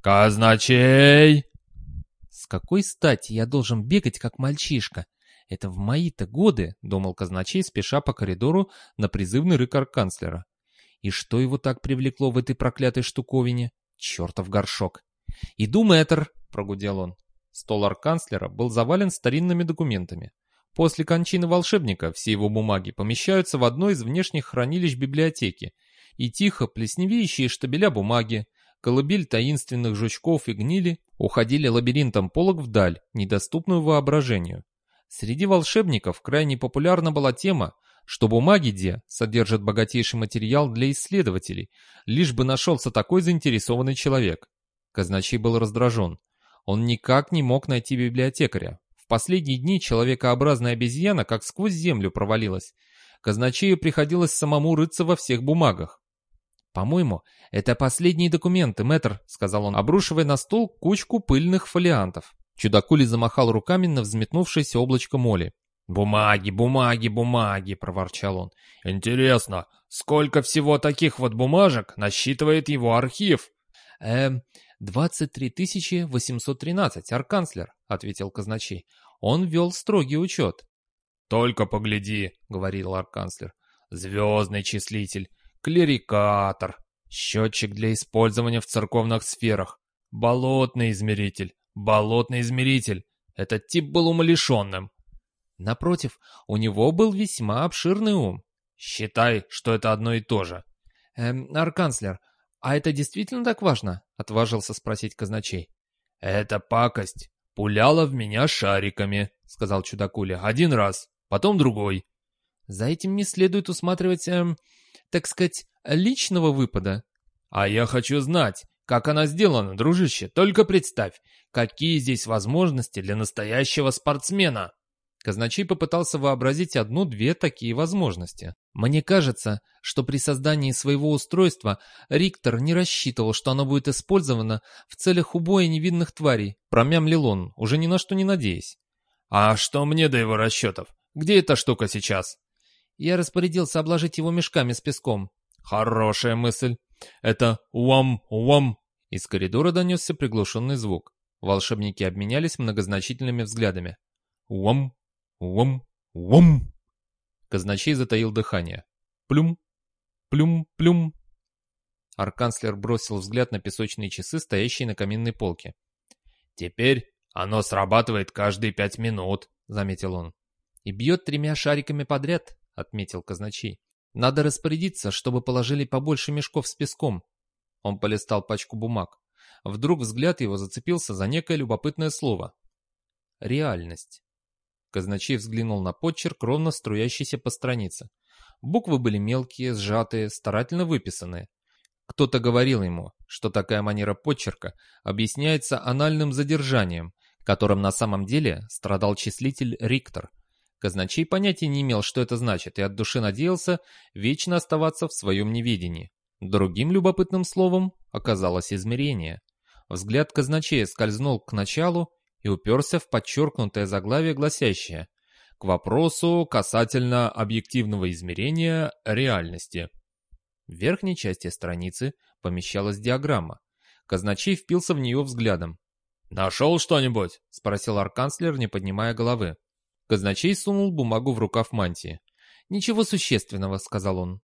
«Казначей!» С какой стати я должен бегать, как мальчишка? Это в мои-то годы, думал казначей, спеша по коридору на призывный рык арканцлера. И что его так привлекло в этой проклятой штуковине? Чертов горшок. «Иду, мэтр!» — прогудел он. Стол арканцлера был завален старинными документами. После кончины волшебника все его бумаги помещаются в одно из внешних хранилищ библиотеки, и тихо плесневеющие штабеля бумаги, колыбель таинственных жучков и гнили уходили лабиринтом полок вдаль, недоступную воображению. Среди волшебников крайне популярна была тема, что бумаги где содержат богатейший материал для исследователей, лишь бы нашелся такой заинтересованный человек. Казначей был раздражен. Он никак не мог найти библиотекаря. В последние дни человекообразная обезьяна как сквозь землю провалилась. Казначею приходилось самому рыться во всех бумагах. «По-моему, это последние документы, мэтр», — сказал он, обрушивая на стол кучку пыльных фолиантов. Чудакули замахал руками на взметнувшееся облачко моли. «Бумаги, бумаги, бумаги!» — проворчал он. «Интересно, сколько всего таких вот бумажек насчитывает его архив?» 23 813, арканцлер», — ответил казначей. «Он вел строгий учет». «Только погляди», — говорил арканцлер. «Звездный числитель, клерикатор, счетчик для использования в церковных сферах, болотный измеритель. Этот тип был умалишенным». Напротив, у него был весьма обширный ум. «Считай, что это одно и то же». Арканцлер, а это действительно так важно?» — отважился спросить казначей. «Эта пакость пуляла в меня шариками», — сказал чудакуля. «Один раз, потом другой». «За этим не следует усматривать, так сказать, личного выпада». «А я хочу знать, как она сделана, дружище. Только представь, какие здесь возможности для настоящего спортсмена». Казначей попытался вообразить одну-две такие возможности. «Мне кажется, что при создании своего устройства Риктор не рассчитывал, что оно будет использовано в целях убоя невинных тварей», промямлил он, уже ни на что не надеясь. «А что мне до его расчетов? Где эта штука сейчас?» Я распорядился обложить его мешками с песком. «Хорошая мысль. Это уам-уам». Из коридора донесся приглушенный звук. Волшебники обменялись многозначительными взглядами. «Уам, уам, уам». Казначей затаил дыхание. Плюм, плюм, плюм. Арканцлер бросил взгляд на песочные часы, стоящие на каминной полке. «Теперь оно срабатывает каждые 5 минут», — заметил он. «И бьет 3 шариками подряд», — отметил казначей. «Надо распорядиться, чтобы положили побольше мешков с песком». Он полистал пачку бумаг. Вдруг взгляд его зацепился за некое любопытное слово. «Реальность». Казначей взглянул на подчерк, ровно струящийся по странице. Буквы были мелкие, сжатые, старательно выписанные. Кто-то говорил ему, что такая манера подчерка объясняется анальным задержанием, которым на самом деле страдал числитель Риктор. Казначей понятия не имел, что это значит, и от души надеялся вечно оставаться в своем неведении. Другим любопытным словом оказалось измерение. Взгляд казначея скользнул к началу и уперся в подчеркнутое заглавие, гласящее «К вопросу касательно объективного измерения реальности». В верхней части страницы помещалась диаграмма. Казначей впился в нее взглядом. «Нашел что-нибудь?» — спросил арканцлер, не поднимая головы. Казначей сунул бумагу в рукав мантии. «Ничего существенного», — сказал он.